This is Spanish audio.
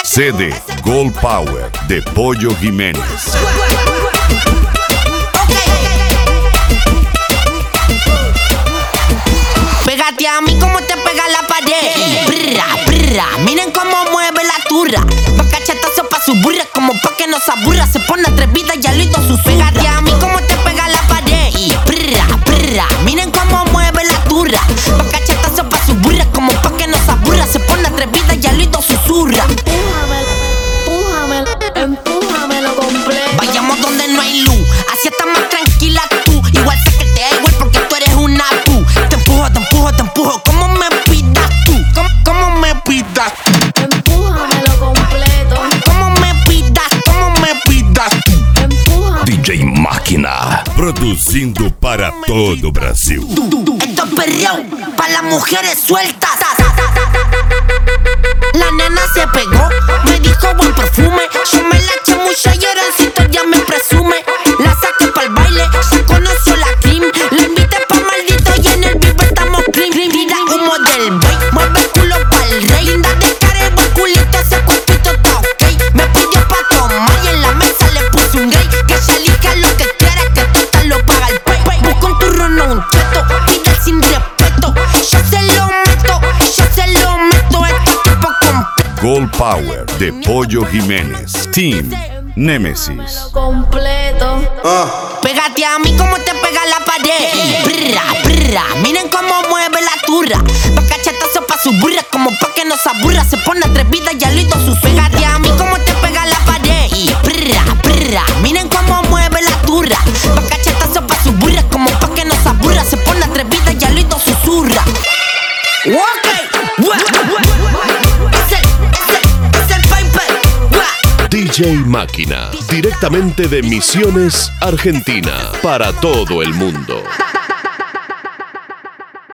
CD Gold Power de Pollo Jiménez. Pégate a mí como te pega la pared. Brra, brra, miren cómo mueve la turra. Va cachetazo pa' su burra, como pa' que no se aburra. Se pone atrevida y al oído susurra. Pégate a mí como te pega la pared. Brra, brra, miren cómo mueve la turra. Va cachetazo pa' su burra, como pa' que no se aburra. Se pone atrevida y al oído susurra. Empújamelo completo. Vayamos donde no hay luz, así estás más tranquila tú. Igual sé que te da igual porque tú eres una tú. Te empujo, te empujo, te empujo. ¿Cómo me pidas tú? ¿Cómo me pidas tú? Empújamelo completo. ¿Cómo me pidas tú? Empújame. DJ Máquina, producindo para todo Brasil. Esto es perreo para las mujeres sueltas. La nena se pegó, me dijo buen perfume. Yo me la eché mucho y ahora en cita ya me presume. La saqué pa'l baile, ya conoció la cream. La invité pa' maldito y en el vivo estamos clean. Tira humo del bay, mueve el culo pa'l rey. Linda de cara y buen culito, ese cuerpito está ok. Me pidió pa' tomar y en la mesa le puse un gay. Que se elija lo que quiera, que total lo paga el pay. Busca un turrón o un cheto, pide sin respeto. Yo se lo meto, este tipo completo. Gold Power de Pollo Jiménez. Team Nemesis. Completo. Pégate a mí como te pega la pared. Brra, brra, miren cómo mueve la turra. Va cachetazo pa' su burra, como pa' que no se aburra. Se pone atrevida y al oído susurra. Pégate a mí como te pega la pared. Brra, brra, miren cómo mueve la turra. Va cachetazo pa' su burra, como pa' que no se aburra. Se pone atrevida y al oído susurra. Es el Piper. DJ Máquina, directamente de Misiones, Argentina, para todo el mundo.